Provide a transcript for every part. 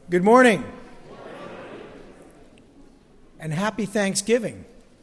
Good morning. And happy Thanksgiving.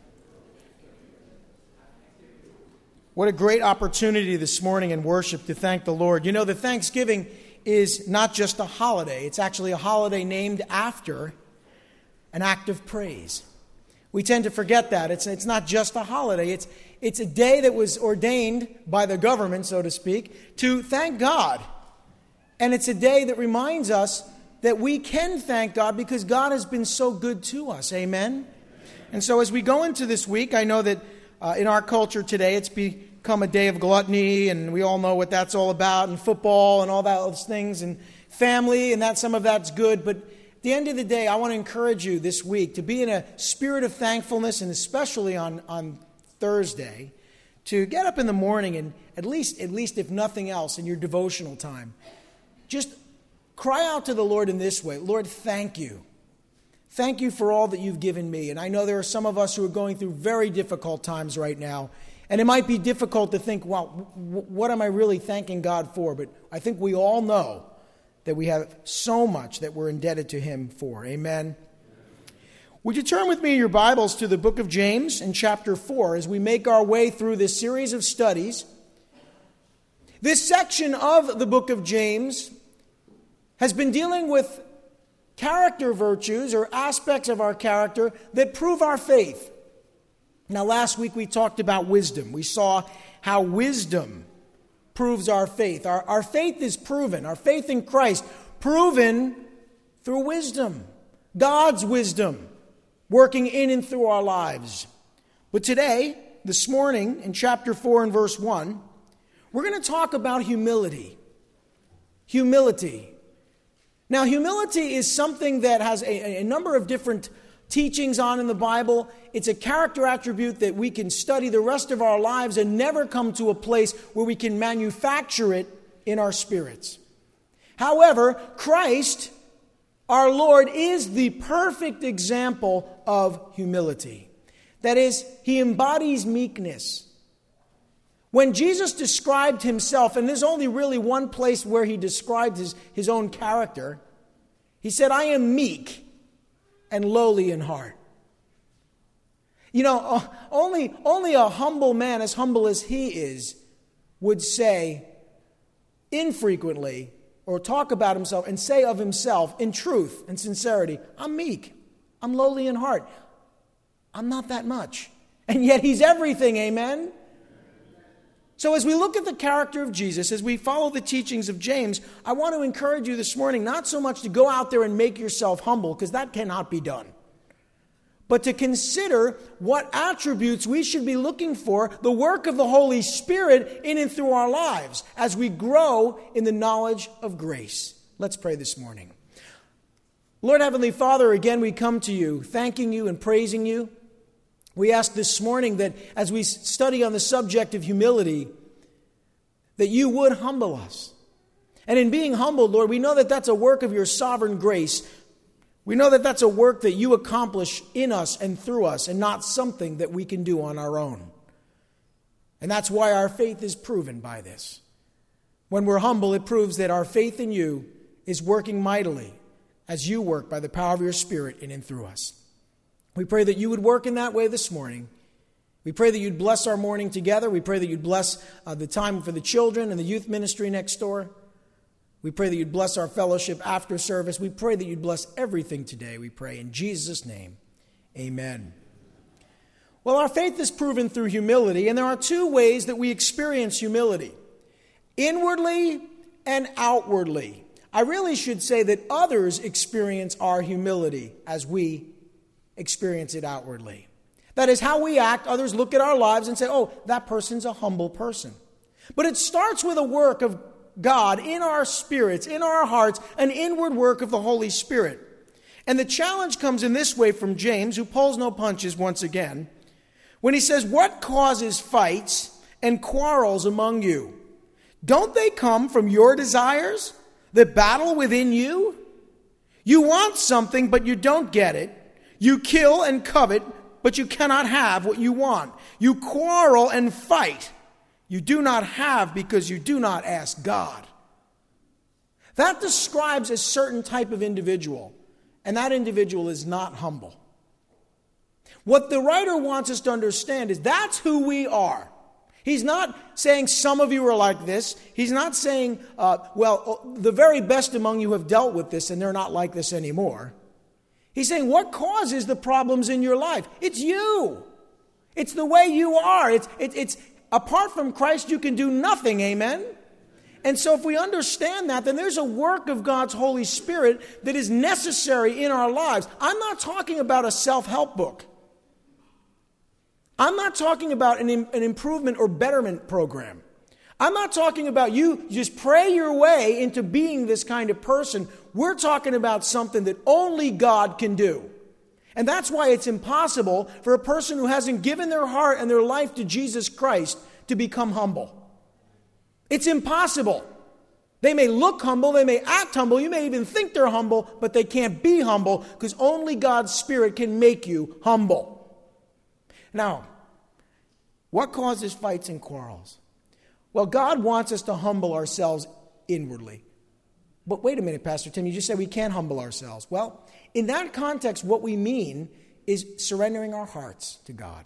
What a great opportunity this morning in worship to thank the Lord. You know, that Thanksgiving is not just a holiday. It's actually a holiday named after an act of praise. We tend to forget that. It's not just a holiday. It's a day that was ordained by the government, so to speak, to thank God. And it's a day that reminds us that we can thank God because God has been so good to us. Amen? And so as we go into this week, I know that in our culture today, it's become a day of gluttony, and we all know what that's all about, and football and all those things, and family, and some of that's good. But at the end of the day, I want to encourage you this week to be in a spirit of thankfulness, and especially on Thursday, to get up in the morning and at least if nothing else, in your devotional time, just cry out to the Lord in this way. Lord, thank you. Thank you for all that you've given me. And I know there are some of us who are going through very difficult times right now. And it might be difficult to think, well, what am I really thanking God for? But I think we all know that we have so much that we're indebted to Him for. Amen. Would you turn with me in your Bibles to the book of James in chapter 4 as we make our way through this series of studies. This section of the book of James has been dealing with character virtues or aspects of our character that prove our faith. Now, last week we talked about wisdom. We saw how wisdom proves our faith. Our faith is proven. Our faith in Christ proven through wisdom. God's wisdom working in and through our lives. But today, this morning, in chapter 4 and verse 1, we're going to talk about humility. Humility. Now, humility is something that has a number of different teachings on in the Bible. It's a character attribute that we can study the rest of our lives and never come to a place where we can manufacture it in our spirits. However, Christ, our Lord, is the perfect example of humility. That is, He embodies meekness. When Jesus described Himself, and there's only really one place where He described his own character, He said, I am meek and lowly in heart. You know, only a humble man, as humble as He is, would say infrequently or talk about himself and say of himself in truth and sincerity, I'm meek, I'm lowly in heart. I'm not that much. And yet He's everything, amen? So as we look at the character of Jesus, as we follow the teachings of James, I want to encourage you this morning not so much to go out there and make yourself humble, because that cannot be done, but to consider what attributes we should be looking for, the work of the Holy Spirit in and through our lives as we grow in the knowledge of grace. Let's pray this morning. Lord Heavenly Father, again we come to You, thanking You and praising You. We ask this morning that as we study on the subject of humility, that You would humble us. And in being humbled, Lord, we know that that's a work of Your sovereign grace. We know that that's a work that You accomplish in us and through us, and not something that we can do on our own. And that's why our faith is proven by this. When we're humble, it proves that our faith in You is working mightily as You work by the power of Your Spirit in and through us. We pray that You would work in that way this morning. We pray that You'd bless our morning together. We pray that You'd bless the time for the children and the youth ministry next door. We pray that You'd bless our fellowship after service. We pray that You'd bless everything today. We pray in Jesus' name. Amen. Well, our faith is proven through humility, and there are two ways that we experience humility: inwardly and outwardly. I really should say that others experience our humility as we experience it outwardly. That is how we act. Others look at our lives and say, oh, that person's a humble person. But it starts with a work of God in our spirits, in our hearts, an inward work of the Holy Spirit. And the challenge comes in this way from James, who pulls no punches once again, when he says, what causes fights and quarrels among you? Don't they come from your desires that battle within you? You want something, but you don't get it. You kill and covet, but you cannot have what you want. You quarrel and fight. You do not have because you do not ask God. That describes a certain type of individual, and that individual is not humble. What the writer wants us to understand is that's who we are. He's not saying some of you are like this. He's not saying, the very best among you have dealt with this and they're not like this anymore. He's saying what causes the problems in your life? It's you. It's the way you are. It's apart from Christ, you can do nothing. Amen? And so if we understand that, then there's a work of God's Holy Spirit that is necessary in our lives. I'm not talking about a self-help book. I'm not talking about an improvement or betterment program. I'm not talking about you just pray your way into being this kind of person. We're talking about something that only God can do. And that's why it's impossible for a person who hasn't given their heart and their life to Jesus Christ to become humble. It's impossible. They may look humble, they may act humble, you may even think they're humble, but they can't be humble because only God's Spirit can make you humble. Now, what causes fights and quarrels? Well, God wants us to humble ourselves inwardly. But wait a minute, Pastor Tim, you just said we can't humble ourselves. Well, in that context, what we mean is surrendering our hearts to God.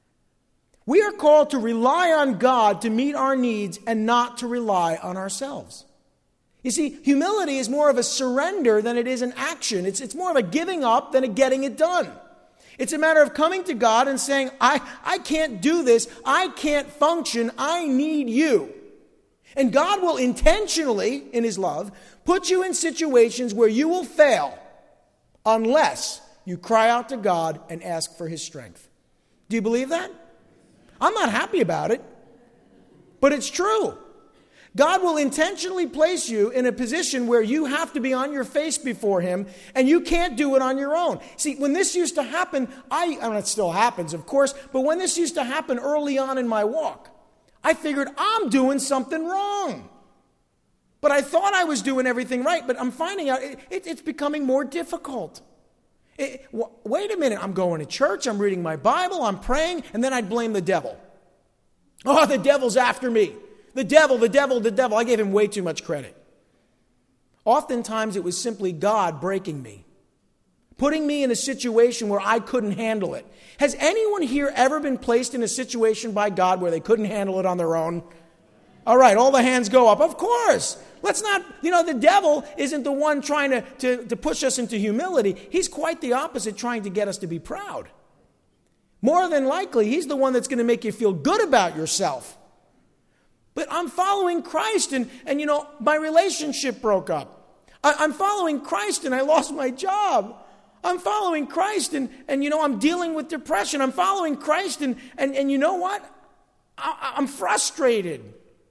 We are called to rely on God to meet our needs and not to rely on ourselves. You see, humility is more of a surrender than it is an action. It's more of a giving up than a getting it done. It's a matter of coming to God and saying, I can't do this. I can't function. I need you. And God will intentionally, in His love, put you in situations where you will fail unless you cry out to God and ask for His strength. Do you believe that? I'm not happy about it, but it's true. God will intentionally place you in a position where you have to be on your face before Him, and you can't do it on your own. See, when this used to happen, it still happens, of course, but when this used to happen early on in my walk, I figured I'm doing something wrong. But I thought I was doing everything right, but I'm finding out it's becoming more difficult. Wait a minute, I'm going to church, I'm reading my Bible, I'm praying, and then I'd blame the devil. Oh, the devil's after me. The devil. I gave him way too much credit. Oftentimes it was simply God breaking me, putting me in a situation where I couldn't handle it. Has anyone here ever been placed in a situation by God where they couldn't handle it on their own? All right, all the hands go up. Of course. Let's not, the devil isn't the one trying to push us into humility. He's quite the opposite, trying to get us to be proud. More than likely, he's the one that's going to make you feel good about yourself. But I'm following Christ and my relationship broke up. I'm following Christ and I lost my job. I'm following Christ and I'm dealing with depression. I'm following Christ and you know what? I'm frustrated.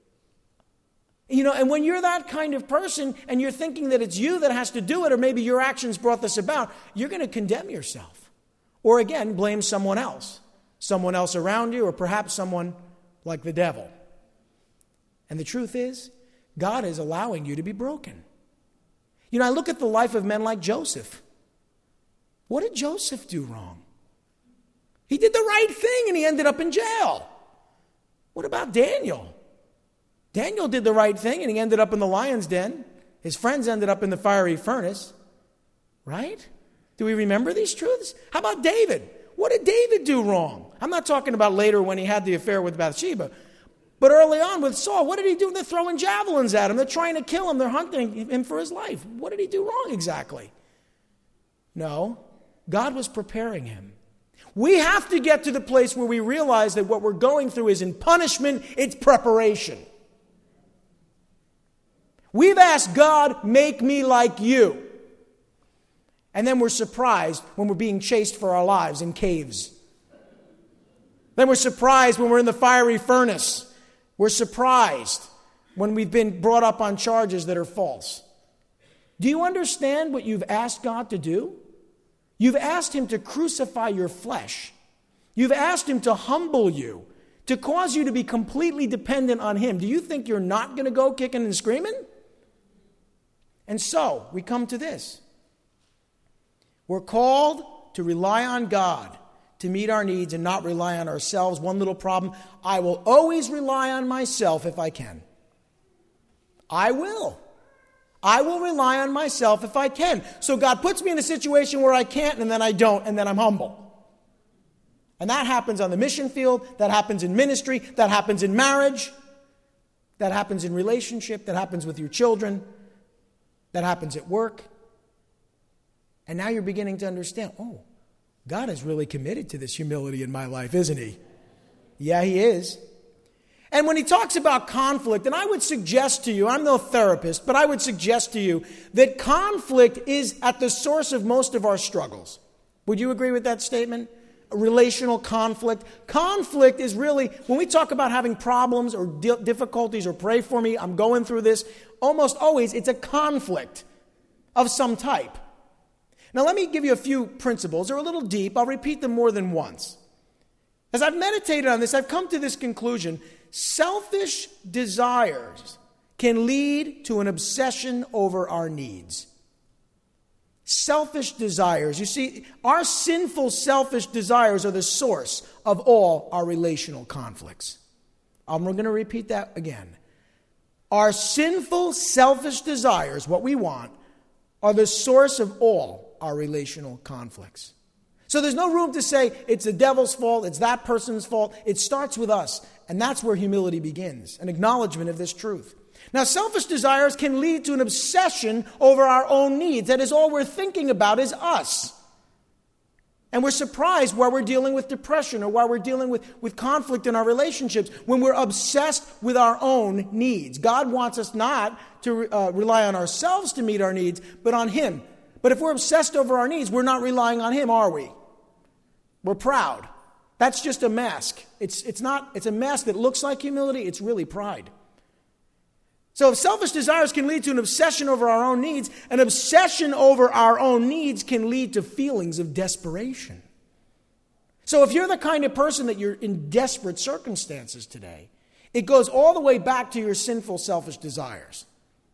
And when you're that kind of person and you're thinking that it's you that has to do it or maybe your actions brought this about, you're going to condemn yourself. Or again, blame someone else around you or perhaps someone like the devil. And the truth is, God is allowing you to be broken. I look at the life of men like Joseph. What did Joseph do wrong? He did the right thing and he ended up in jail. What about Daniel? Daniel did the right thing and he ended up in the lion's den. His friends ended up in the fiery furnace. Right? Do we remember these truths? How about David? What did David do wrong? I'm not talking about later when he had the affair with Bathsheba. But early on with Saul, what did he do? They're throwing javelins at him. They're trying to kill him. They're hunting him for his life. What did he do wrong exactly? No, God was preparing him. We have to get to the place where we realize that what we're going through isn't punishment, it's preparation. We've asked God, make me like you. And then we're surprised when we're being chased for our lives in caves. Then we're surprised when we're in the fiery furnace. We're surprised when we've been brought up on charges that are false. Do you understand what you've asked God to do? You've asked Him to crucify your flesh. You've asked Him to humble you, to cause you to be completely dependent on Him. Do you think you're not going to go kicking and screaming? And so, we come to this. We're called to rely on God to meet our needs and not rely on ourselves. One little problem, I will always rely on myself if I can. I will. I will rely on myself if I can. So God puts me in a situation where I can't, and then I don't, and then I'm humble. And that happens on the mission field, that happens in ministry, that happens in marriage, that happens in relationship, that happens with your children, that happens at work. And now you're beginning to understand, oh, God is really committed to this humility in my life, isn't he? Yeah, he is. And when he talks about conflict, and I would suggest to you, I'm no therapist, but I would suggest to you that conflict is at the source of most of our struggles. Would you agree with that statement? Relational conflict. Conflict is really, when we talk about having problems or difficulties or pray for me, I'm going through this, almost always it's a conflict of some type. Now let me give you a few principles. They're a little deep. I'll repeat them more than once. As I've meditated on this, I've come to this conclusion. Selfish desires can lead to an obsession over our needs. Selfish desires. You see, our sinful, selfish desires are the source of all our relational conflicts. I'm going to repeat that again. Our sinful, selfish desires, what we want, are the source of all our relational conflicts. So there's no room to say it's the devil's fault, it's that person's fault. It starts with us, and that's where humility begins, an acknowledgement of this truth. Now, selfish desires can lead to an obsession over our own needs. That is, all we're thinking about is us. And we're surprised why we're dealing with depression or why we're dealing with conflict in our relationships when we're obsessed with our own needs. God wants us not to rely on ourselves to meet our needs, but on him. But if we're obsessed over our needs, we're not relying on him, are we? We're proud. That's just a mask. It's a mask that looks like humility. It's really pride. So if selfish desires can lead to an obsession over our own needs, an obsession over our own needs can lead to feelings of desperation. So if you're the kind of person that you're in desperate circumstances today, it goes all the way back to your sinful, selfish desires.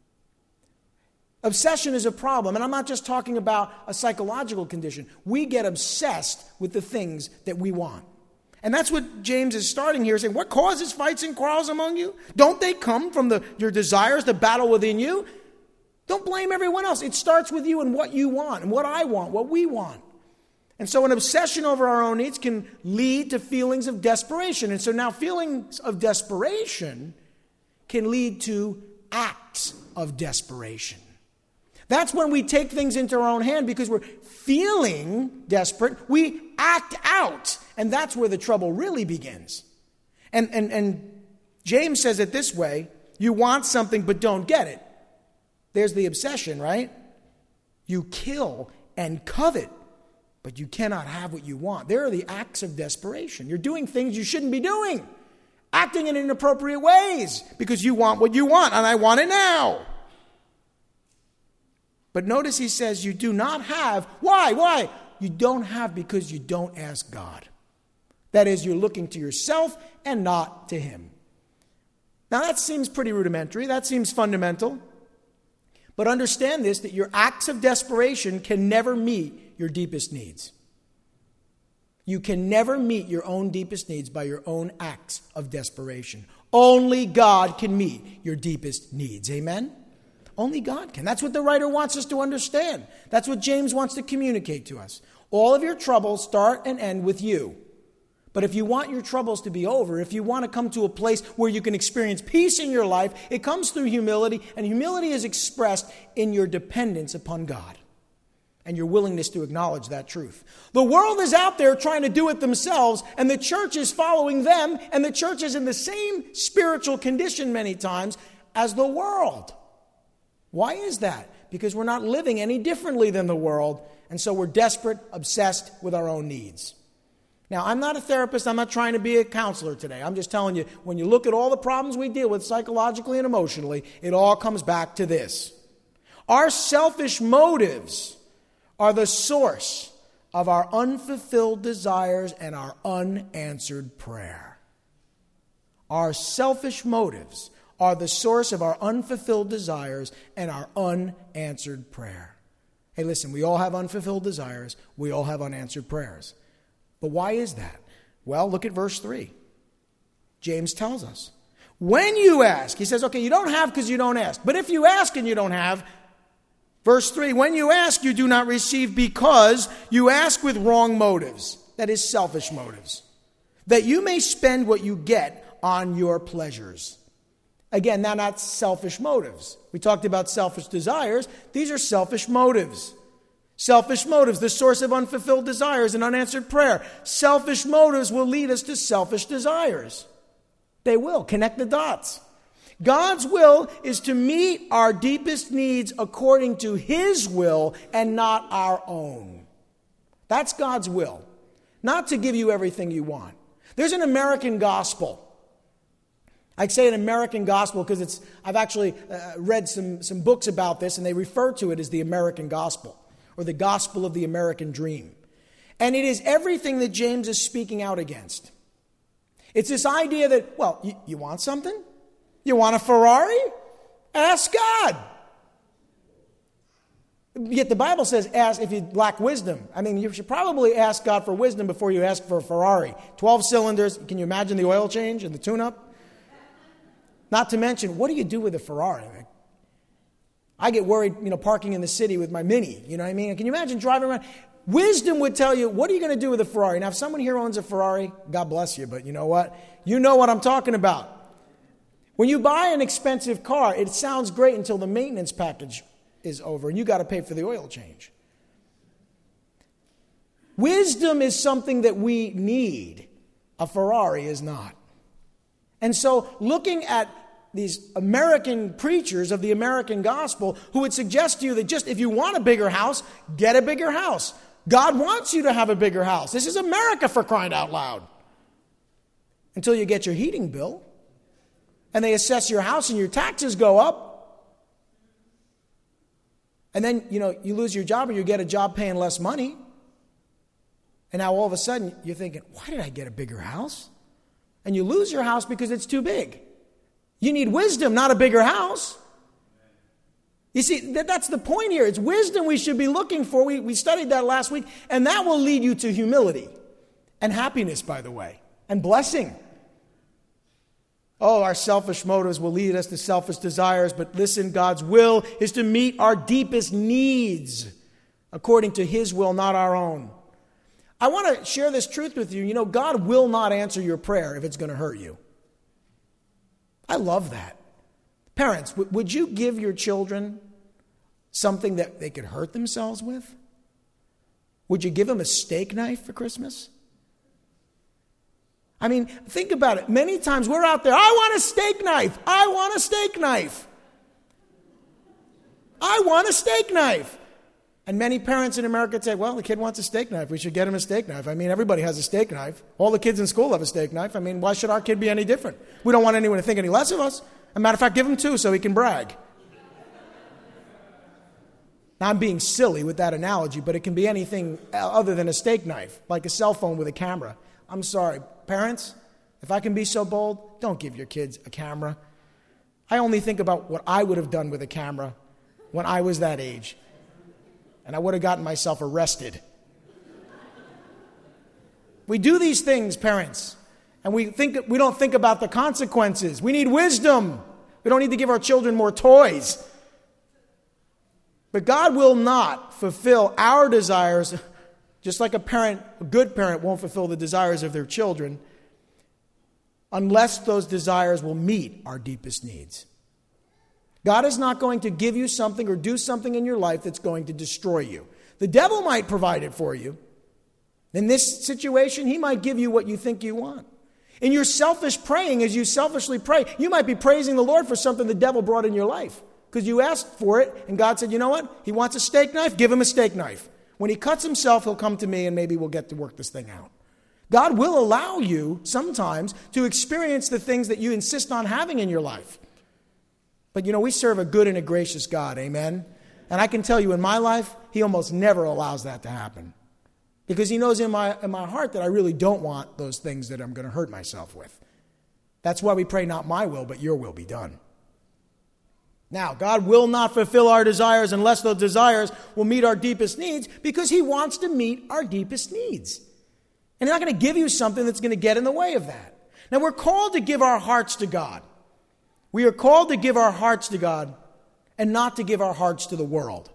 Obsession is a problem, and I'm not just talking about a psychological condition. We get obsessed with the things that we want. And that's what James is starting here, saying, what causes fights and quarrels among you? Don't they come from your desires to battle within you? Don't blame everyone else. It starts with you and what you want, and what I want, what we want. And so an obsession over our own needs can lead to feelings of desperation. And so now feelings of desperation can lead to acts of desperation. That's when we take things into our own hand because we're feeling desperate. We act out. And that's where the trouble really begins. And James says it this way. You want something but don't get it. There's the obsession, right? You kill and covet, but you cannot have what you want. There are the acts of desperation. You're doing things you shouldn't be doing. Acting in inappropriate ways because you want what you want and I want it now. But notice he says you do not have. Why? You don't have because you don't ask God. That is, you're looking to yourself and not to him. Now that seems pretty rudimentary. That seems fundamental. But understand this, that your acts of desperation can never meet your deepest needs. You can never meet your own deepest needs by your own acts of desperation. Only God can meet your deepest needs. Amen? Only God can. That's what the writer wants us to understand. That's what James wants to communicate to us. All of your troubles start and end with you. But if you want your troubles to be over, if you want to come to a place where you can experience peace in your life, it comes through humility, and humility is expressed in your dependence upon God and your willingness to acknowledge that truth. The world is out there trying to do it themselves, and the church is following them, and the church is in the same spiritual condition many times as the world. Why is that? Because we're not living any differently than the world, and so we're desperate, obsessed with our own needs. Now, I'm not a therapist. I'm not trying to be a counselor today. I'm just telling you, when you look at all the problems we deal with psychologically and emotionally, it all comes back to this. Our selfish motives are the source of our unfulfilled desires and our unanswered prayer. Our selfish motives are the source of our unfulfilled desires and our unanswered prayer. Hey, listen, we all have unfulfilled desires. We all have unanswered prayers. But why is that? Well, look at verse 3. James tells us. When you ask, he says, okay, you don't have because you don't ask. But if you ask and you don't have, Verse 3, when you ask, you do not receive because you ask with wrong motives. That is, selfish motives. That you may spend what you get on your pleasures. Again, now not selfish motives. We talked about selfish desires. These are selfish motives. Selfish motives, the source of unfulfilled desires and unanswered prayer. Selfish motives will lead us to selfish desires. They will. Connect the dots. God's will is to meet our deepest needs according to His will and not our own. That's God's will. Not to give you everything you want. There's an American gospel. I say an American gospel because I've actually read some books about this, and they refer to it as the American gospel, or the gospel of the American dream. And it is everything that James is speaking out against. It's this idea that, well, you want something? You want a Ferrari? Ask God. Yet the Bible says, ask if you lack wisdom. I mean, you should probably ask God for wisdom before you ask for a Ferrari. 12 cylinders. Can you imagine the oil change and the tune-up? Not to mention, what do you do with a Ferrari? I get worried, parking in the city with my Mini. You know what I mean? Can you imagine driving around? Wisdom would tell you, what are you going to do with a Ferrari? Now, if someone here owns a Ferrari, God bless you, but you know what? You know what I'm talking about. When you buy an expensive car, it sounds great until the maintenance package is over, and you got to pay for the oil change. Wisdom is something that we need. A Ferrari is not. And so looking at these American preachers of the American gospel who would suggest to you that just if you want a bigger house, get a bigger house. God wants you to have a bigger house. This is America, for crying out loud. Until you get your heating bill and they assess your house and your taxes go up. And then, you lose your job or you get a job paying less money. And now all of a sudden you're thinking, why did I get a bigger house? And you lose your house because it's too big. You need wisdom, not a bigger house. You see, that's the point here. It's wisdom we should be looking for. We studied that last week. And that will lead you to humility and happiness, by the way, and blessing. Oh, our selfish motives will lead us to selfish desires. But listen, God's will is to meet our deepest needs according to His will, not our own. I want to share this truth with you. God will not answer your prayer if it's going to hurt you. I love that. Parents, would you give your children something that they could hurt themselves with? Would you give them a steak knife for Christmas? I mean, think about it. Many times we're out there, I want a steak knife. I want a steak knife. I want a steak knife. And many parents in America say, well, the kid wants a steak knife. We should get him a steak knife. I mean, everybody has a steak knife. All the kids in school have a steak knife. I mean, why should our kid be any different? We don't want anyone to think any less of us. As a matter of fact, give him two so he can brag. Now, I'm being silly with that analogy, but it can be anything other than a steak knife, like a cell phone with a camera. I'm sorry, parents, if I can be so bold, don't give your kids a camera. I only think about what I would have done with a camera when I was that age. And I would have gotten myself arrested. We do these things, parents, and we don't think about the consequences. We need wisdom. We don't need to give our children more toys. But God will not fulfill our desires, just like a good parent won't fulfill the desires of their children, unless those desires will meet our deepest needs. God is not going to give you something or do something in your life that's going to destroy you. The devil might provide it for you. In this situation, he might give you what you think you want. In your selfish praying, as you selfishly pray, you might be praising the Lord for something the devil brought in your life because you asked for it, and God said, you know what? He wants a steak knife? Give him a steak knife. When he cuts himself, he'll come to me, and maybe we'll get to work this thing out. God will allow you sometimes to experience the things that you insist on having in your life. But we serve a good and a gracious God, amen? And I can tell you in my life, He almost never allows that to happen. Because He knows in my heart that I really don't want those things that I'm going to hurt myself with. That's why we pray, not my will, but your will be done. Now, God will not fulfill our desires unless those desires will meet our deepest needs, because He wants to meet our deepest needs. And He's not going to give you something that's going to get in the way of that. Now, we're called to give our hearts to God. We are called to give our hearts to God and not to give our hearts to the world.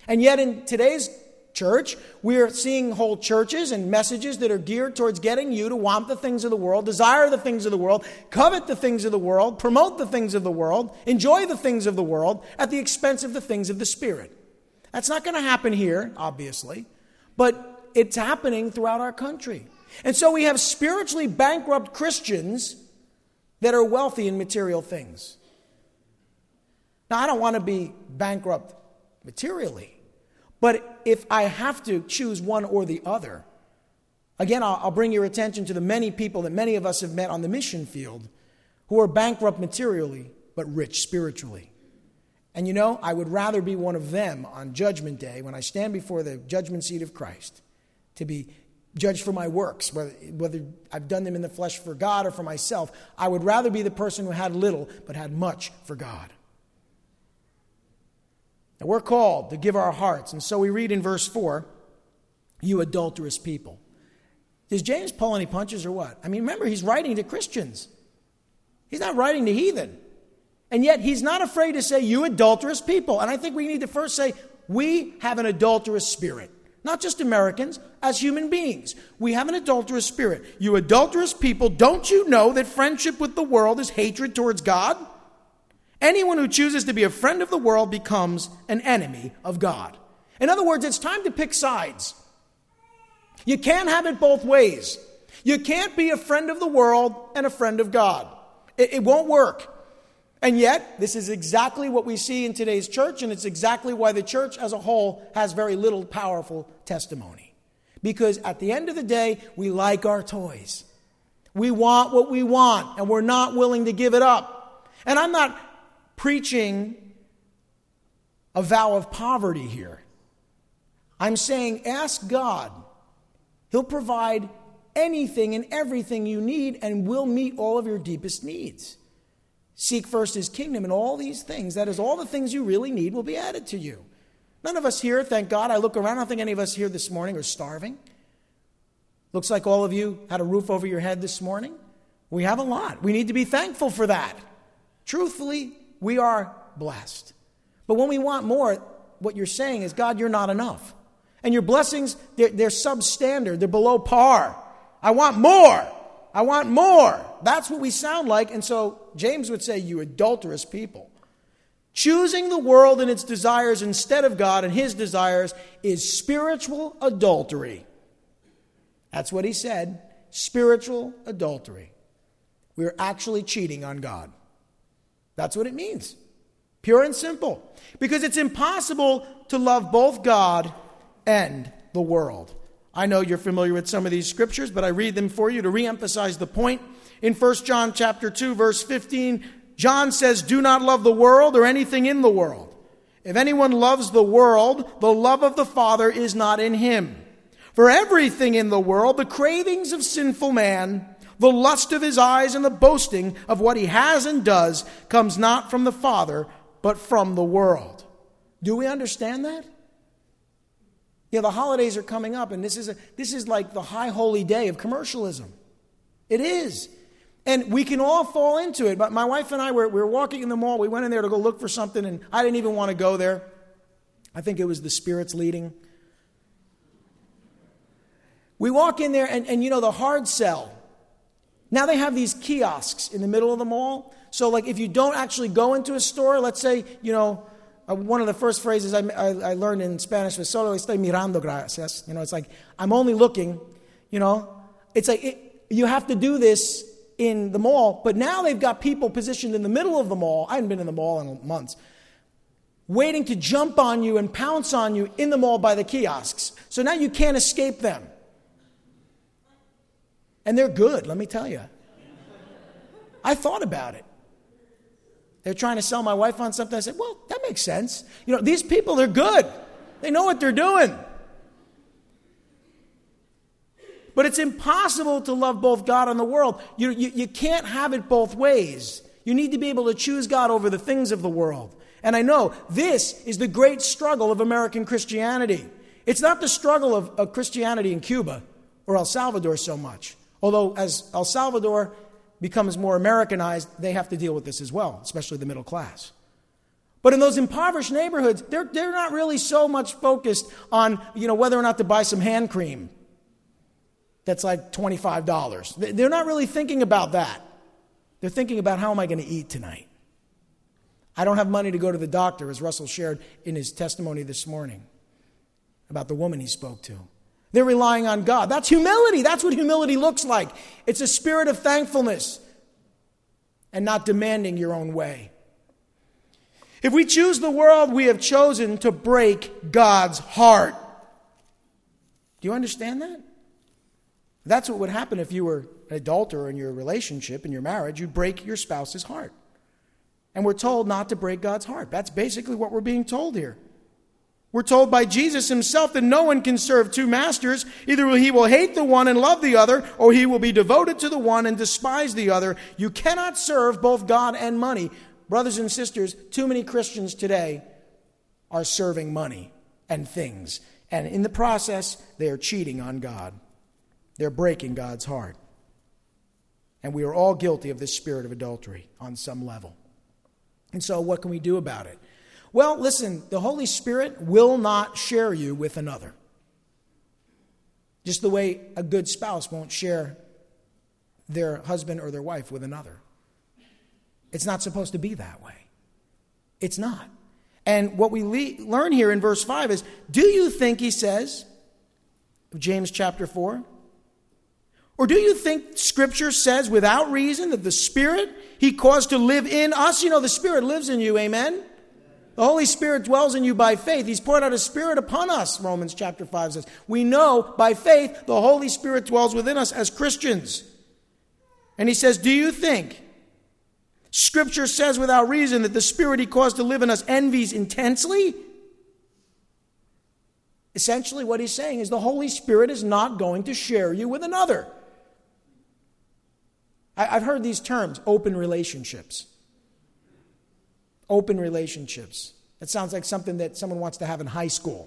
And yet in today's church, we're seeing whole churches and messages that are geared towards getting you to want the things of the world, desire the things of the world, covet the things of the world, promote the things of the world, enjoy the things of the world at the expense of the things of the Spirit. That's not going to happen here, obviously, but it's happening throughout our country. And so we have spiritually bankrupt Christians that are wealthy in material things. Now, I don't want to be bankrupt materially, but if I have to choose one or the other, again, I'll bring your attention to the many people that many of us have met on the mission field who are bankrupt materially, but rich spiritually. And you know, I would rather be one of them on Judgment Day when I stand before the judgment seat of Christ to be judged for my works, whether I've done them in the flesh for God or for myself. I would rather be the person who had little but had much for God. Now, we're called to give our hearts. And so we read in verse 4, you adulterous people. Does James pull any punches or what? I mean, remember, he's writing to Christians. He's not writing to heathen. And yet he's not afraid to say, you adulterous people. And I think we need to first say, we have an adulterous spirit. Not just Americans, as human beings. We have an adulterous spirit. You adulterous people, don't you know that friendship with the world is hatred towards God? Anyone who chooses to be a friend of the world becomes an enemy of God. In other words, it's time to pick sides. You can't have it both ways. You can't be a friend of the world and a friend of God. It won't work. And yet, this is exactly what we see in today's church, and it's exactly why the church as a whole has very little powerful testimony. Because at the end of the day, we like our toys. We want what we want, and we're not willing to give it up. And I'm not preaching a vow of poverty here. I'm saying ask God. He'll provide anything and everything you need and will meet all of your deepest needs. Seek first his kingdom and all these things, that is, all the things you really need will be added to you. None of us here, thank God, I look around, I don't think any of us here this morning are starving. Looks like all of you had a roof over your head this morning. We have a lot. We need to be thankful for that. Truthfully, we are blessed. But when we want more, what you're saying is, God, you're not enough. And your blessings, they're substandard. They're below par. I want more. I want more. That's what we sound like. And so James would say, you adulterous people. Choosing the world and its desires instead of God and his desires is spiritual adultery. That's what he said. Spiritual adultery. We're actually cheating on God. That's what it means. Pure and simple. Because it's impossible to love both God and the world. I know you're familiar with some of these scriptures, but I read them for you to reemphasize the point. In 1 John chapter 2, verse 15, John says, do not love the world or anything in the world. If anyone loves the world, the love of the Father is not in him. For everything in the world, the cravings of sinful man, the lust of his eyes, and the boasting of what he has and does, comes not from the Father, but from the world. Do we understand that? You know, the holidays are coming up, and this is like the high holy day of commercialism. It is. And we can all fall into it. But my wife and I were walking in the mall. We went in there to go look for something, and I didn't even want to go there. I think it was the spirits leading. We walk in there, and you know, the hard sell. Now they have these kiosks in the middle of the mall. So like if you don't actually go into a store, let's say, you know, one of the first phrases I learned in Spanish was solo estoy mirando, gracias. You know, it's like, I'm only looking, you know. It's like, you have to do this in the mall. But now they've got people positioned in the middle of the mall. I haven't been in the mall in months. Waiting to jump on you and pounce on you in the mall by the kiosks. So now you can't escape them. And they're good, let me tell you. I thought about it. They're trying to sell my wife on something. I said, well, that makes sense. You know, these people, they're good. They know what they're doing. But it's impossible to love both God and the world. You can't have it both ways. You need to be able to choose God over the things of the world. And I know this is the great struggle of American Christianity. It's not the struggle of Christianity in Cuba or El Salvador so much. Although as El Salvador becomes more Americanized, they have to deal with this as well, especially the middle class. But in those impoverished neighborhoods, they're not really so much focused on, whether or not to buy some hand cream that's like $25. They're not really thinking about that. They're thinking about, how am I going to eat tonight? I don't have money to go to the doctor, as Russell shared in his testimony this morning about the woman he spoke to. They're relying on God. That's humility. That's what humility looks like. It's a spirit of thankfulness and not demanding your own way. If we choose the world, we have chosen to break God's heart. Do you understand that? That's what would happen if you were an adulterer in your relationship, in your marriage. You'd break your spouse's heart. And we're told not to break God's heart. That's basically what we're being told here. We're told by Jesus himself that no one can serve two masters. Either he will hate the one and love the other, or he will be devoted to the one and despise the other. You cannot serve both God and money. Brothers and sisters, too many Christians today are serving money and things. And in the process, they are cheating on God. They're breaking God's heart. And we are all guilty of this spirit of adultery on some level. And so what can we do about it? Well, listen, the Holy Spirit will not share you with another. Just the way a good spouse won't share their husband or their wife with another. It's not supposed to be that way. It's not. And what we learn here in verse 5 is, do you think, he says, James chapter 4, or do you think Scripture says without reason that the Spirit he caused to live in us, the Spirit lives in you, amen? The Holy Spirit dwells in you by faith. He's poured out his Spirit upon us, Romans chapter 5 says. We know by faith the Holy Spirit dwells within us as Christians. And he says, do you think Scripture says without reason that the Spirit he caused to live in us envies intensely? Essentially what he's saying is the Holy Spirit is not going to share you with another. I've heard these terms, open relationships. Open relationships. That sounds like something that someone wants to have in high school.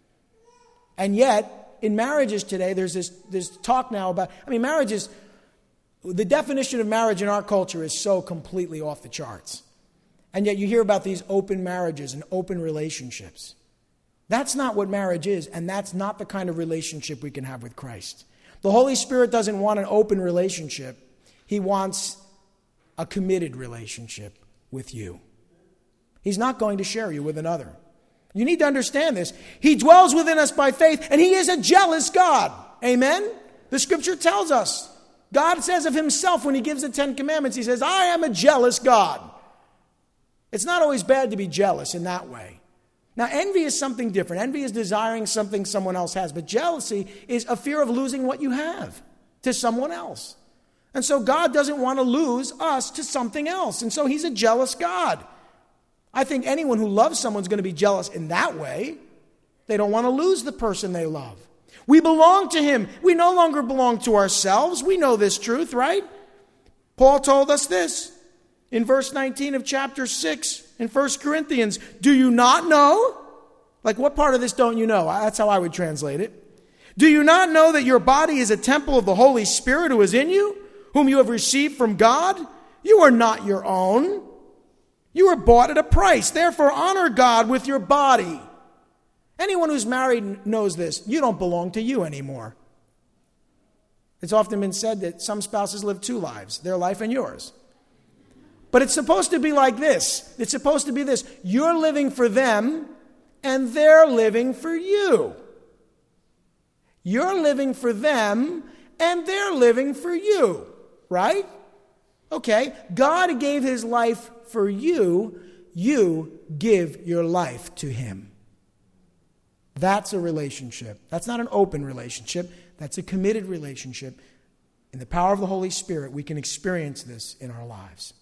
And yet, in marriages today, there's this talk now about, marriages, the definition of marriage in our culture is so completely off the charts. And yet you hear about these open marriages and open relationships. That's not what marriage is, and that's not the kind of relationship we can have with Christ. The Holy Spirit doesn't want an open relationship. He wants a committed relationship with you. He's not going to share you with another. You need to understand this. He dwells within us by faith, and he is a jealous God. Amen? The Scripture tells us. God says of himself when he gives the Ten Commandments, he says, I am a jealous God. It's not always bad to be jealous in that way. Now, envy is something different. Envy is desiring something someone else has. But jealousy is a fear of losing what you have to someone else. And so God doesn't want to lose us to something else. And so he's a jealous God. I think anyone who loves someone is going to be jealous in that way. They don't want to lose the person they love. We belong to him. We no longer belong to ourselves. We know this truth, right? Paul told us this in verse 19 of chapter 6 in 1 Corinthians. Do you not know? Like, what part of this don't you know? That's how I would translate it. Do you not know that your body is a temple of the Holy Spirit who is in you, whom you have received from God? You are not your own. You were bought at a price. Therefore, honor God with your body. Anyone who's married knows this. You don't belong to you anymore. It's often been said that some spouses live two lives, their life and yours. But it's supposed to be like this. It's supposed to be this. You're living for them, and they're living for you. You're living for them, and they're living for you. Right? Okay. God gave his life for you. You give your life to him. That's a relationship. That's not an open relationship. That's a committed relationship. In the power of the Holy Spirit, we can experience this in our lives.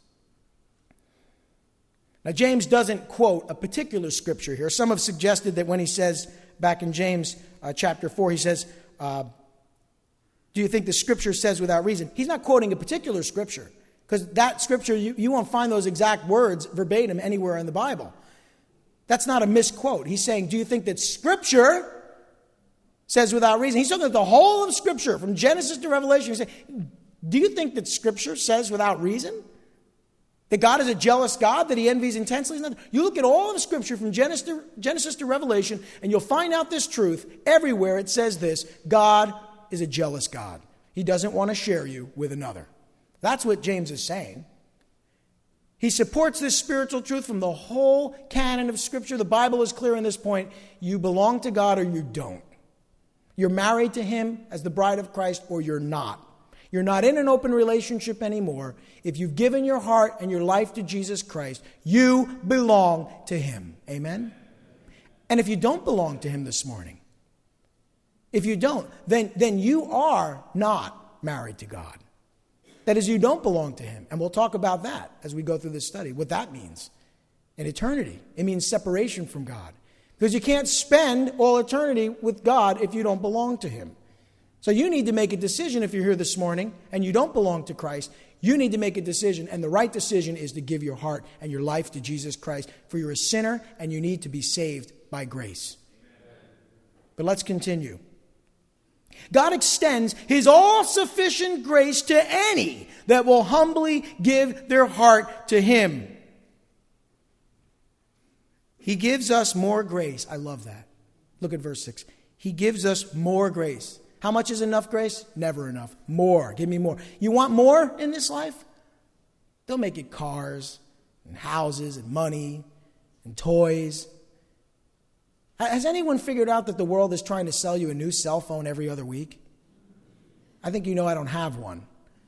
Now, James doesn't quote a particular scripture here. Some have suggested that when he says, back in James chapter 4, he says, do you think the scripture says without reason? He's not quoting a particular scripture, because that scripture, you won't find those exact words verbatim anywhere in the Bible. That's not a misquote. He's saying, do you think that Scripture says without reason? He's talking about the whole of Scripture, from Genesis to Revelation. He's saying, do you think that Scripture says without reason? That God is a jealous God, that he envies intensely? You look at all of Scripture from Genesis to Revelation, and you'll find out this truth. Everywhere it says this: God is a jealous God. He doesn't want to share you with another. That's what James is saying. He supports this spiritual truth from the whole canon of Scripture. The Bible is clear on this point. You belong to God or you don't. You're married to him as the bride of Christ or you're not. You're not in an open relationship anymore. If you've given your heart and your life to Jesus Christ, you belong to him. Amen? And if you don't belong to him this morning, if you don't, then you are not married to God. That is, you don't belong to him. And we'll talk about that as we go through this study, what that means in eternity. It means separation from God. Because you can't spend all eternity with God if you don't belong to him. So you need to make a decision if you're here this morning and you don't belong to Christ. You need to make a decision, and the right decision is to give your heart and your life to Jesus Christ. For you're a sinner and you need to be saved by grace. But let's continue. God extends his all-sufficient grace to any that will humbly give their heart to him. He gives us more grace. I love that. Look at verse 6. He gives us more grace. How much is enough grace? Never enough. More. Give me more. You want more in this life? They'll make it cars and houses and money and toys. Has anyone figured out that the world is trying to sell you a new cell phone every other week? I think you know I don't have one.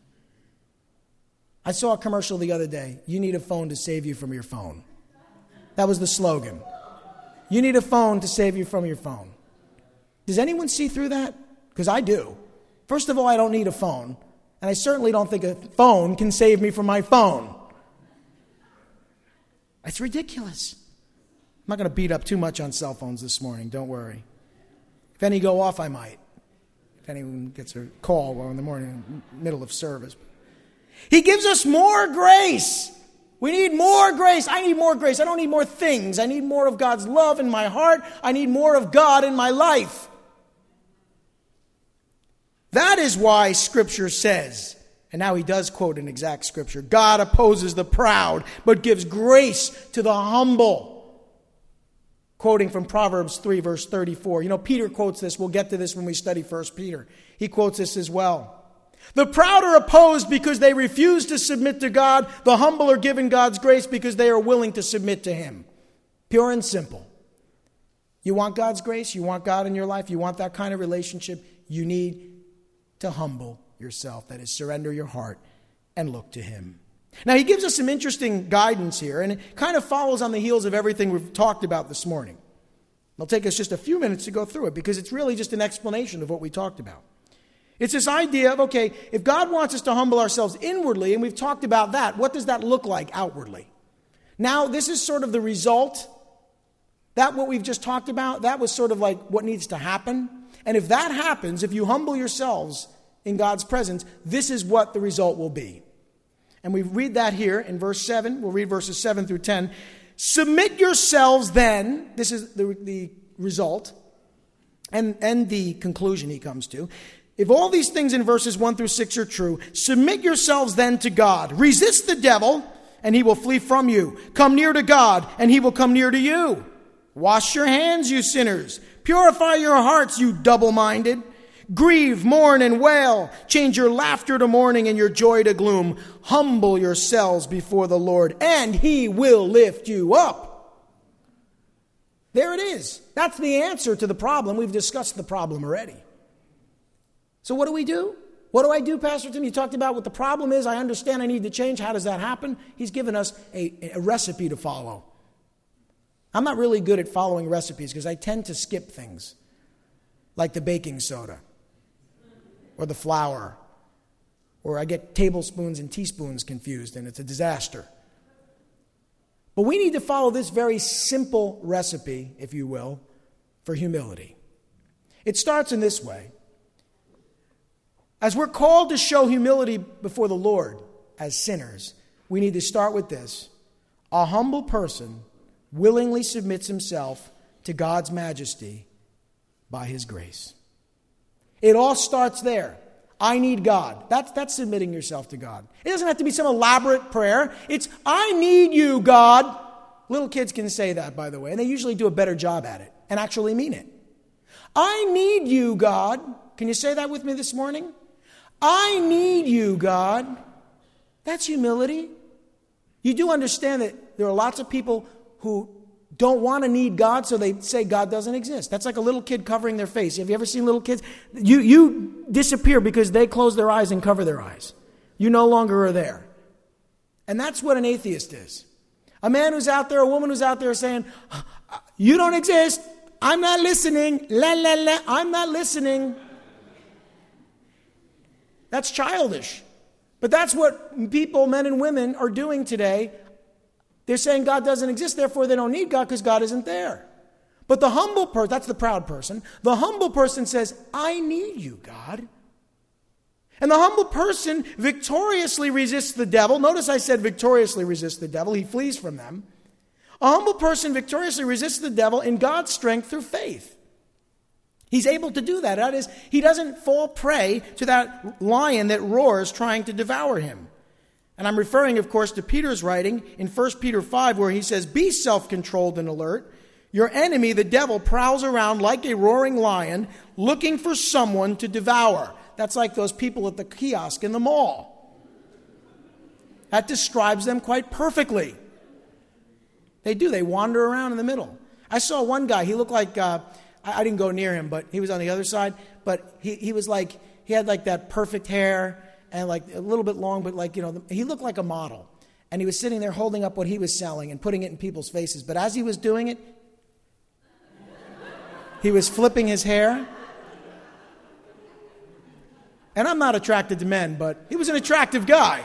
I saw a commercial the other day. You need a phone to save you from your phone. That was the slogan. You need a phone to save you from your phone. Does anyone see through that? Because I do. First of all, I don't need a phone. And I certainly don't think a phone can save me from my phone. It's ridiculous. I'm not going to beat up too much on cell phones this morning. Don't worry. If any go off, I might. If anyone gets a call while in the morning, middle of service. He gives us more grace. We need more grace. I need more grace. I don't need more things. I need more of God's love in my heart. I need more of God in my life. That is why Scripture says, and now he does quote an exact Scripture, God opposes the proud, but gives grace to the humble. Quoting from Proverbs 3, verse 34. You know, Peter quotes this. We'll get to this when we study 1 Peter. He quotes this as well. The proud are opposed because they refuse to submit to God. The humble are given God's grace because they are willing to submit to him. Pure and simple. You want God's grace? You want God in your life? You want that kind of relationship? You need to humble yourself. That is, surrender your heart and look to him. Now, he gives us some interesting guidance here, and it kind of follows on the heels of everything we've talked about this morning. It'll take us just a few minutes to go through it because it's really just an explanation of what we talked about. It's this idea of, okay, if God wants us to humble ourselves inwardly, and we've talked about that, what does that look like outwardly? Now, this is sort of the result. That what we've just talked about, that was sort of like what needs to happen. And if that happens, if you humble yourselves in God's presence, this is what the result will be. And we read that here in verse 7. We'll read verses 7 through 10. Submit yourselves then, this is the result, and the conclusion he comes to. If all these things in verses 1 through 6 are true, submit yourselves then to God. Resist the devil, and he will flee from you. Come near to God, and he will come near to you. Wash your hands, you sinners. Purify your hearts, you double-minded. Grieve, mourn, and wail. Change your laughter to mourning and your joy to gloom. Humble yourselves before the Lord, and he will lift you up. There it is. That's the answer to the problem. We've discussed the problem already. So what do we do? What do I do, Pastor Tim? You talked about what the problem is. I understand I need to change. How does that happen? He's given us a recipe to follow. I'm not really good at following recipes because I tend to skip things like the baking soda or the flour, or I get tablespoons and teaspoons confused and it's a disaster. But we need to follow this very simple recipe, if you will, for humility. It starts in this way. As we're called to show humility before the Lord as sinners, we need to start with this. A humble person willingly submits himself to God's majesty by his grace. It all starts there. I need God. That's submitting yourself to God. It doesn't have to be some elaborate prayer. It's, I need you, God. Little kids can say that, by the way, and they usually do a better job at it and actually mean it. I need you, God. Can you say that with me this morning? I need you, God. That's humility. You do understand that there are lots of people who don't want to need God, so they say God doesn't exist. That's like a little kid covering their face. Have you ever seen little kids? You disappear because they close their eyes and cover their eyes. You no longer are there. And that's what an atheist is. A man who's out there, a woman who's out there saying, you don't exist. I'm not listening. La, la, la. I'm not listening. That's childish. But that's what people, men and women, are doing today. They're saying God doesn't exist, therefore they don't need God because God isn't there. But the humble person, that's the proud person, the humble person says, I need you, God. And the humble person victoriously resists the devil. Notice I said victoriously resist the devil. He flees from them. A humble person victoriously resists the devil in God's strength through faith. He's able to do that. That is, he doesn't fall prey to that lion that roars trying to devour him. And I'm referring, of course, to Peter's writing in 1 Peter 5, where he says, be self-controlled and alert. Your enemy, the devil, prowls around like a roaring lion, looking for someone to devour. That's like those people at the kiosk in the mall. That describes them quite perfectly. They do. They wander around in the middle. I saw one guy. He looked like, I didn't go near him, but he was on the other side. But he was like, he had like that perfect hair and like a little bit long, but like, he looked like a model. And he was sitting there holding up what he was selling and putting it in people's faces. But as he was doing it, he was flipping his hair. And I'm not attracted to men, but he was an attractive guy.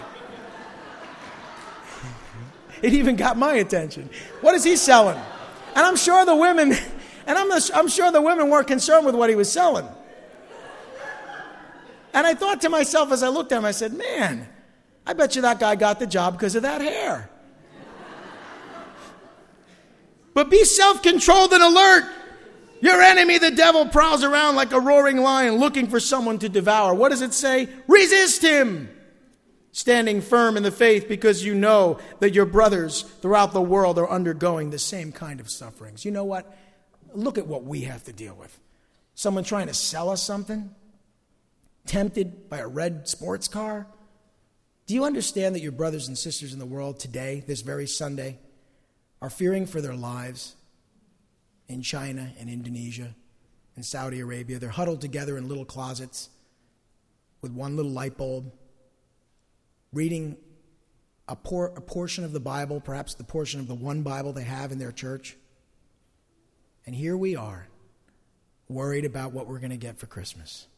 It even got my attention. What is he selling? And I'm sure the women, I'm sure the women weren't concerned with what he was selling. And I thought to myself as I looked at him, I said, man, I bet you that guy got the job because of that hair. But be self-controlled and alert. Your enemy, the devil, prowls around like a roaring lion looking for someone to devour. What does it say? Resist him. Standing firm in the faith because you know that your brothers throughout the world are undergoing the same kind of sufferings. You know what? Look at what we have to deal with. Someone trying to sell us something? Tempted by a red sports car? Do you understand that your brothers and sisters in the world today, this very Sunday, are fearing for their lives in China and Indonesia and Saudi Arabia? They're huddled together in little closets with one little light bulb, reading a portion of the Bible, perhaps the portion of the one Bible they have in their church. And here we are, worried about what we're going to get for Christmas.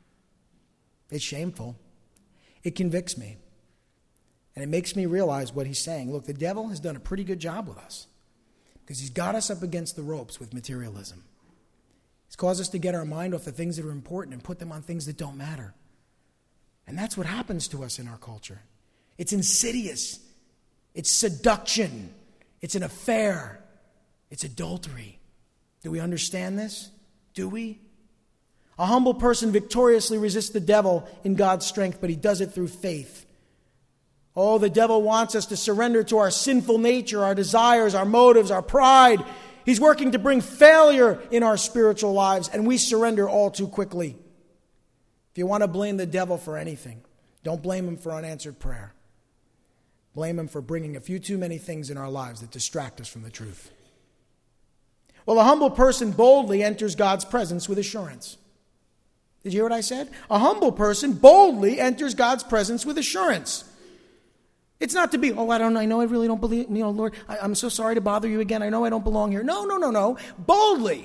It's shameful. It convicts me. And it makes me realize what he's saying. Look, the devil has done a pretty good job with us because he's got us up against the ropes with materialism. He's caused us to get our mind off the things that are important and put them on things that don't matter. And that's what happens to us in our culture. It's insidious. It's seduction. It's an affair. It's adultery. Do we understand this? Do we? A humble person victoriously resists the devil in God's strength, but he does it through faith. Oh, the devil wants us to surrender to our sinful nature, our desires, our motives, our pride. He's working to bring failure in our spiritual lives, and we surrender all too quickly. If you want to blame the devil for anything, don't blame him for unanswered prayer. Blame him for bringing a few too many things in our lives that distract us from the truth. Well, a humble person boldly enters God's presence with assurance. Did you hear what I said? A humble person boldly enters God's presence with assurance. It's not to be, I know I really don't believe, Lord, I'm so sorry to bother you again. I know I don't belong here. No. Boldly.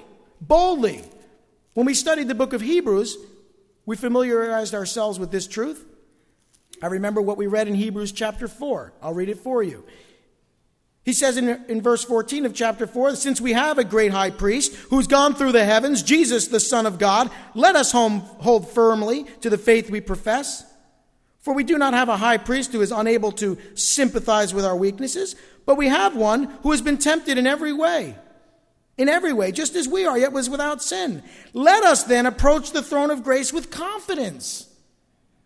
When we studied the book of Hebrews, we familiarized ourselves with this truth. I remember what we read in Hebrews chapter 4. I'll read it for you. He says in verse 14 of chapter 4, since we have a great high priest who's gone through the heavens, Jesus, the Son of God, let us hold firmly to the faith we profess. For we do not have a high priest who is unable to sympathize with our weaknesses, but we have one who has been tempted in every way, just as we are, yet was without sin. Let us then approach the throne of grace with confidence.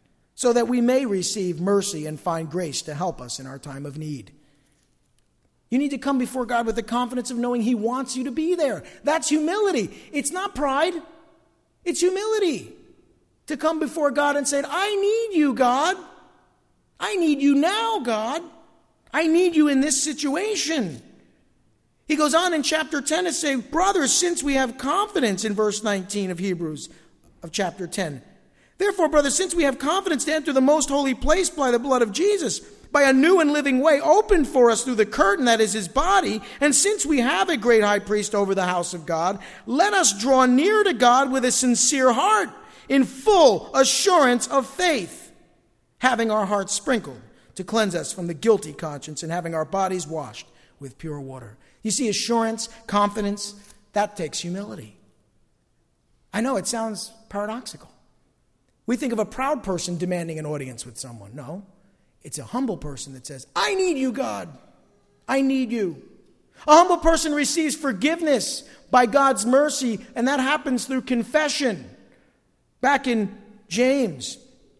so that we may receive mercy and find grace to help us in our time of need. You need to come before God with the confidence of knowing He wants you to be there. That's humility. It's not pride. It's humility to come before God and say, I need you, God. I need you now, God. I need you in this situation. He goes on in chapter 10 to say, brothers, since we have confidence, in verse 19 of Hebrews of chapter 10. Therefore, brothers, since we have confidence to enter the most holy place by the blood of Jesus, by a new and living way opened for us through the curtain that is His body, and since we have a great high priest over the house of God, let us draw near to God with a sincere heart, in full assurance of faith, having our hearts sprinkled to cleanse us from the guilty conscience, and having our bodies washed with pure water. You see, assurance, confidence, that takes humility. I know it sounds paradoxical. We think of a proud person demanding an audience with someone. No, it's a humble person that says, I need you, God. I need you. A humble person receives forgiveness by God's mercy, and that happens through confession. Back in James,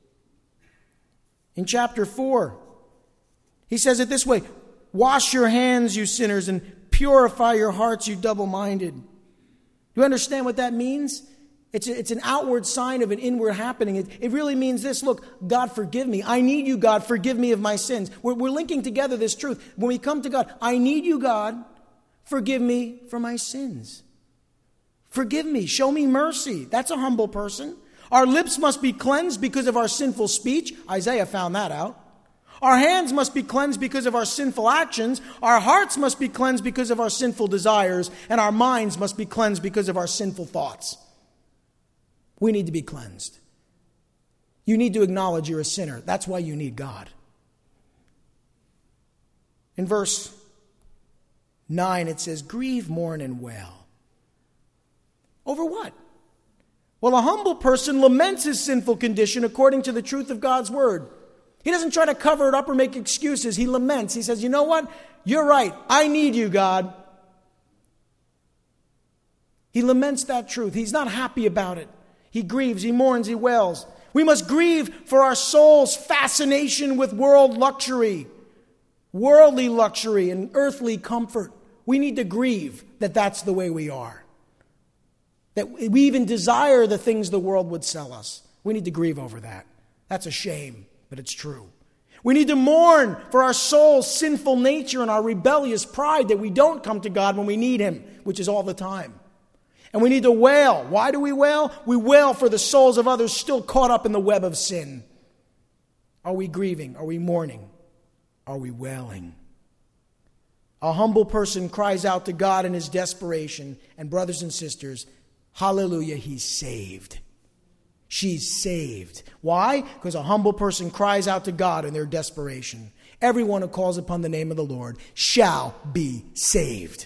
in chapter 4, he says it this way, wash your hands, you sinners, and purify your hearts, you double-minded. Do you understand what that means? It's an outward sign of an inward happening. It really means this. Look, God, forgive me. I need you, God. Forgive me of my sins. We're linking together this truth. When we come to God, I need you, God. Forgive me for my sins. Forgive me. Show me mercy. That's a humble person. Our lips must be cleansed because of our sinful speech. Isaiah found that out. Our hands must be cleansed because of our sinful actions. Our hearts must be cleansed because of our sinful desires. And our minds must be cleansed because of our sinful thoughts. We need to be cleansed. You need to acknowledge you're a sinner. That's why you need God. In verse 9 it says, grieve, mourn, and wail. Over what? Well, a humble person laments his sinful condition according to the truth of God's word. He doesn't try to cover it up or make excuses. He laments. He says, you know what? You're right. I need you, God. He laments that truth. He's not happy about it. He grieves, he mourns, he wails. We must grieve for our soul's fascination with worldly luxury and earthly comfort. We need to grieve that that's the way we are. That we even desire the things the world would sell us. We need to grieve over that. That's a shame, but it's true. We need to mourn for our soul's sinful nature and our rebellious pride that we don't come to God when we need Him, which is all the time. And we need to wail. Why do we wail? We wail for the souls of others still caught up in the web of sin. Are we grieving? Are we mourning? Are we wailing? A humble person cries out to God in his desperation. And brothers and sisters, hallelujah, he's saved. She's saved. Why? Because a humble person cries out to God in their desperation. Everyone who calls upon the name of the Lord shall be saved.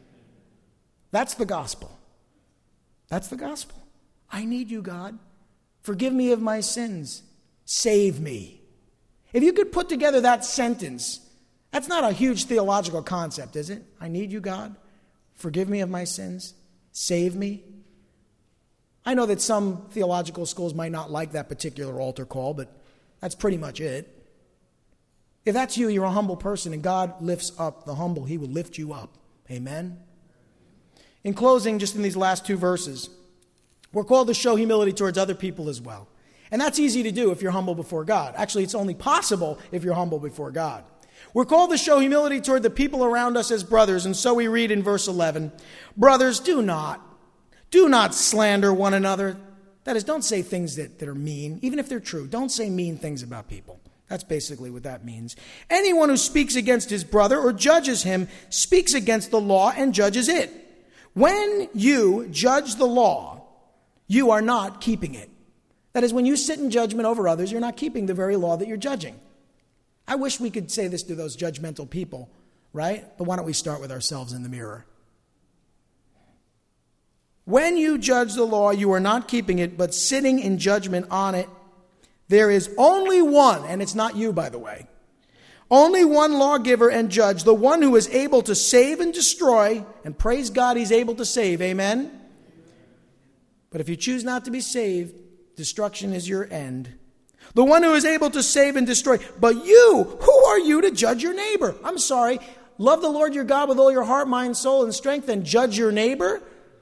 That's the gospel. That's the gospel. I need you, God. Forgive me of my sins. Save me. If you could put together that sentence, that's not a huge theological concept, is it? I need you, God. Forgive me of my sins. Save me. I know that some theological schools might not like that particular altar call, but that's pretty much it. If that's you, you're a humble person, and God lifts up the humble. He will lift you up. Amen? In closing, just in these last two verses, we're called to show humility towards other people as well. And that's easy to do if you're humble before God. Actually, it's only possible if you're humble before God. We're called to show humility toward the people around us as brothers. And so we read in verse 11, brothers, do not slander one another. That is, don't say things that are mean, even if they're true. Don't say mean things about people. That's basically what that means. Anyone who speaks against his brother or judges him speaks against the law and judges it. When you judge the law, you are not keeping it. That is, when you sit in judgment over others, you're not keeping the very law that you're judging. I wish we could say this to those judgmental people, right? But why don't we start with ourselves in the mirror? When you judge the law, you are not keeping it, but sitting in judgment on it. There is only one, and it's not you, by the way, only one lawgiver and judge, the one who is able to save and destroy, and praise God he's able to save, amen? But if you choose not to be saved, destruction is your end. The one who is able to save and destroy. But you, who are you to judge your neighbor? I'm sorry. Love the Lord your God with all your heart, mind, soul, and strength, and judge your neighbor?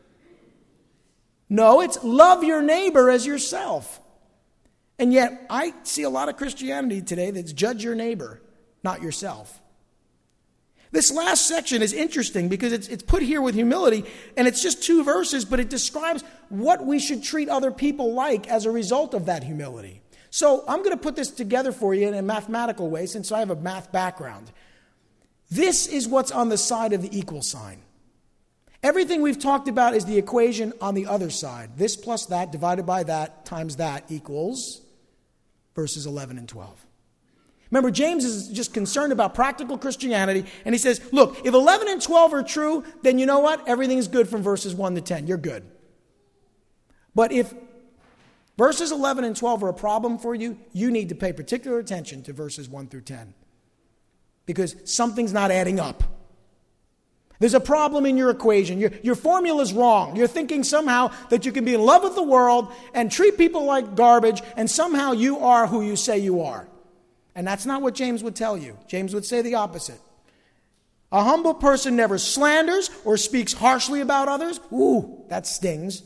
No, it's love your neighbor as yourself. And yet, I see a lot of Christianity today that's judge your neighbor, not yourself. This last section is interesting because it's put here with humility, and it's just 2 verses, but it describes what we should treat other people like as a result of that humility. So I'm going to put this together for you in a mathematical way since I have a math background. This is what's on the side of the equal sign. Everything we've talked about is the equation on the other side. This plus that divided by that times that equals verses 11 and 12. Remember, James is just concerned about practical Christianity, and he says, look, if 11 and 12 are true, then you know what? Everything is good from verses 1 to 10. You're good. But if verses 11 and 12 are a problem for you, you need to pay particular attention to verses 1 through 10. Because something's not adding up. There's a problem in your equation. Your formula's wrong. You're thinking somehow that you can be in love with the world and treat people like garbage, and somehow you are who you say you are. And that's not what James would tell you. James would say the opposite. A humble person never slanders or speaks harshly about others. Ooh, that stings.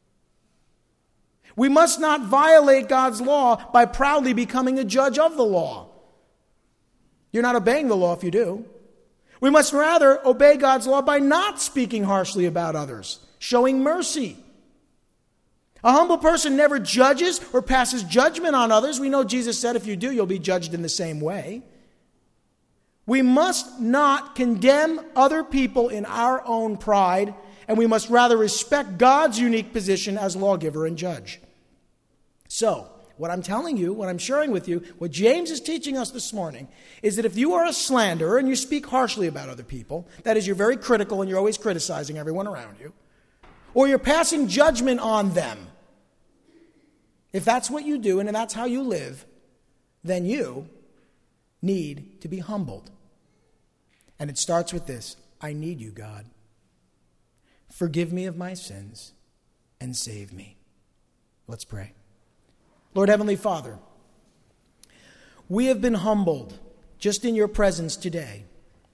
We must not violate God's law by proudly becoming a judge of the law. You're not obeying the law if you do. We must rather obey God's law by not speaking harshly about others, showing mercy. A humble person never judges or passes judgment on others. We know Jesus said if you do, you'll be judged in the same way. We must not condemn other people in our own pride, and we must rather respect God's unique position as lawgiver and judge. So, what I'm telling you, what I'm sharing with you, what James is teaching us this morning, is that if you are a slanderer and you speak harshly about other people, that is, you're very critical and you're always criticizing everyone around you, or you're passing judgment on them, if that's what you do and that's how you live, then you need to be humbled. And it starts with this: I need you, God. Forgive me of my sins and save me. Let's pray. Lord Heavenly Father, we have been humbled just in your presence today.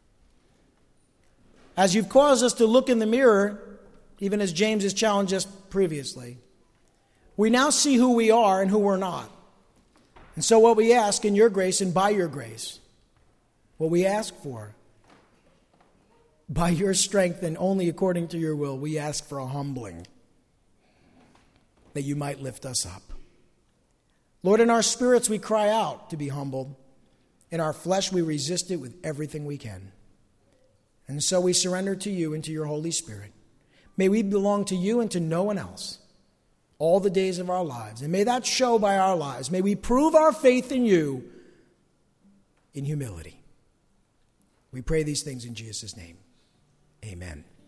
As you've caused us to look in the mirror, even as James has challenged us previously, we now see who we are and who we're not. And so what we ask in your grace and by your grace, what we ask for, by your strength and only according to your will, we ask for a humbling, that you might lift us up. Lord, in our spirits we cry out to be humbled. In our flesh we resist it with everything we can. And so we surrender to you and to your Holy Spirit. May we belong to you and to no one else all the days of our lives. And may that show by our lives. May we prove our faith in you in humility. We pray these things in Jesus' name. Amen.